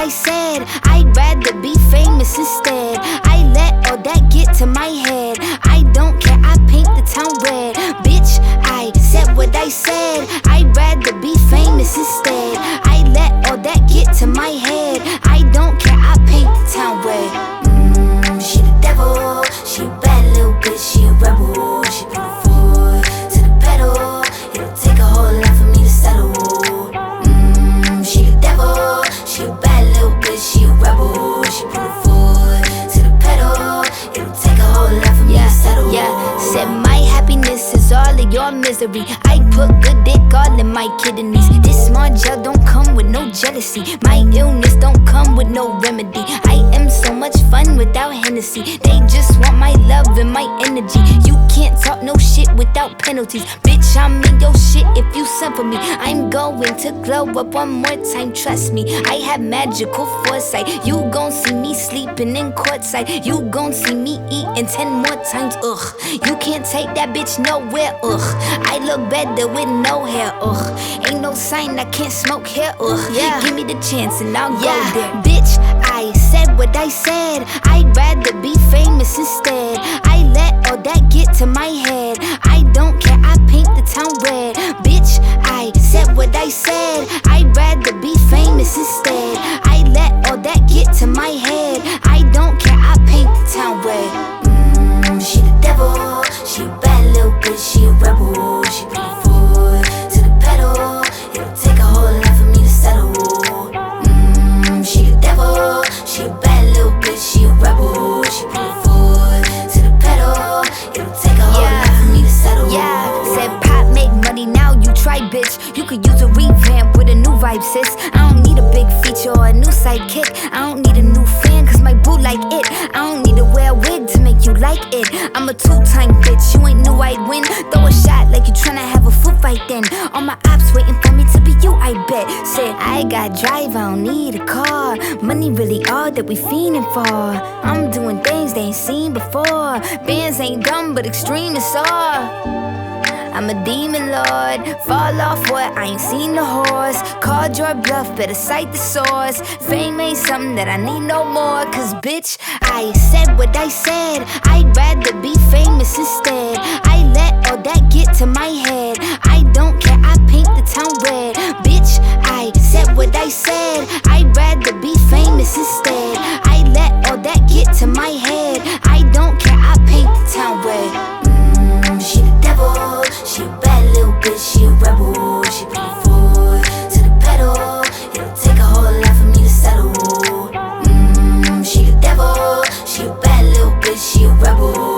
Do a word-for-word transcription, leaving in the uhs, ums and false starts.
I said. I'd rather be famous instead. I let all that get to my head. I don't care, I paint the town red. Bitch, I said what I said. I'd rather be famous instead. I let all that get to my head. I don't care, I paint the town red. Mmm, she the devil. She a bad little bitch, she a rebel. She put her foot to the pedal. It'll take a whole lot for me to settle. Mmm, she the devil. She a bad little bitch, she a rebel. She put her foot to the pedal. It'll take a whole lot for me yeah, to settle. Yeah, said my happiness is all of your misery. I put good dick all in my kidneys. This small gel don't come with no jealousy. My illness don't come with no remedy. I am so much fun without Hennessy. They just want my love and my energy. You can't talk no shit without penalties. Bitch, I'm in your shit if you send for me. I'm going to glow up one more time, trust me. I have magical foresight. You gon' see me sleeping in courtside. You gon' see me eating ten more times, ugh. You can't take that bitch nowhere, ugh. I look better with no hair, ugh. Ain't no sign I can't smoke here, ugh. Yeah. Give me the chance and I'll Yeah, go there. bitch, I said what I said. I'd rather be famous instead. I let all that get to my head. I don't care, I paint the town red. Bitch, I said what I said. I'd rather be famous instead. I let all that get to my head. I don't care, I paint the town red. Mmm, she the devil. She a bad little bitch, she a rebel. She put her foot to the pedal. It'll take a whole lot for me to settle. Mmm, she the devil. She a bad little bitch, she a rebel. She put her foot to the pedal. It'll take a whole Yeah. lot for me to settle. Yeah, said pop make money, now you try, bitch. You could use a revamp with a new vibe, sis. I don't need a big feature or a new sidekick. I don't need a new fan, cause my boo like it. I don't need to wear a wig to make you like it. I'm a two-time bitch, you ain't knew I'd win. Throw a shot like you tryna have a foot fight then. All my ops waiting for me to be you, I bet. Said I got drive, I don't need a car. Money really all that we fiending for. I'm doing things they ain't seen before. Bands ain't dumb, but extreme is all. I'm a demon lord, fall off what, I ain't seen the horse. Called your bluff, better cite the source. Fame ain't something that I need no more. Cause bitch, I said what I said. I'd rather be famous instead. I let all that get to my head. I don't care, I paint the town red. Bitch, I said what I said. I'd rather be famous instead. I let all that get to my head. I don't care, I paint the town red. Mmm, she the devil. She a bad little bitch, she a rebel. She put her foot to the pedal. It'll take a whole lot for me to settle. Mmm, she the devil. She a bad little bitch, she a rebel.